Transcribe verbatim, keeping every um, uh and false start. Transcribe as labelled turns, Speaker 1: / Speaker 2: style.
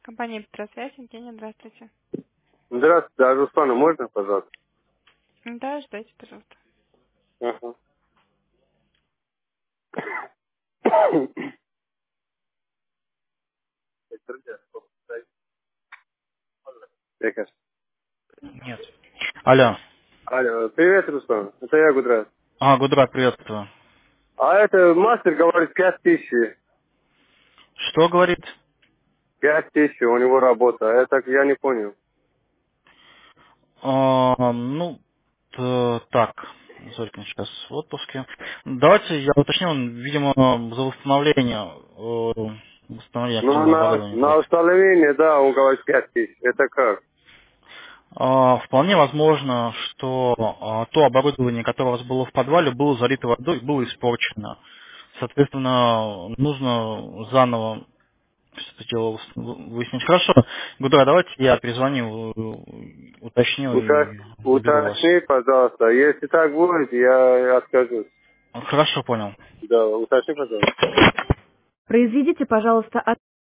Speaker 1: Компания «Петросвязь», Евгения, здравствуйте.
Speaker 2: Здравствуйте, а Руслана можно, пожалуйста?
Speaker 1: Да, ждайте, пожалуйста.
Speaker 2: Ага. Яков.
Speaker 3: Нет. Алло.
Speaker 2: Алло, привет, Руслан. Это я, Гудрат.
Speaker 3: А, Гудрат, приветствую.
Speaker 2: А это мастер говорит пять тысяч.
Speaker 3: Что говорит?
Speaker 2: Пять тысяч у него работа. А я так я не понял.
Speaker 3: А, ну, т- так, Зорькин сейчас в отпуске. Давайте я уточню, он, видимо, за восстановление, э, восстановление
Speaker 2: Ну,
Speaker 3: активного
Speaker 2: на,
Speaker 3: оборудования
Speaker 2: на
Speaker 3: просит.
Speaker 2: установление, да, он говорит пять тысяч. Это как?
Speaker 3: А, вполне возможно, что а, то оборудование, которое у вас было в подвале, было залито водой, было испорчено. Соответственно, нужно заново все это дело выяснить. Хорошо. Гудра, давайте я перезвоню, э, уточню
Speaker 2: Уточ-
Speaker 3: и заберу вас.
Speaker 2: Уточни, пожалуйста. Если так будет, я откажусь.
Speaker 3: Хорошо, понял.
Speaker 2: Да, уточни, пожалуйста.
Speaker 1: Произведите, пожалуйста,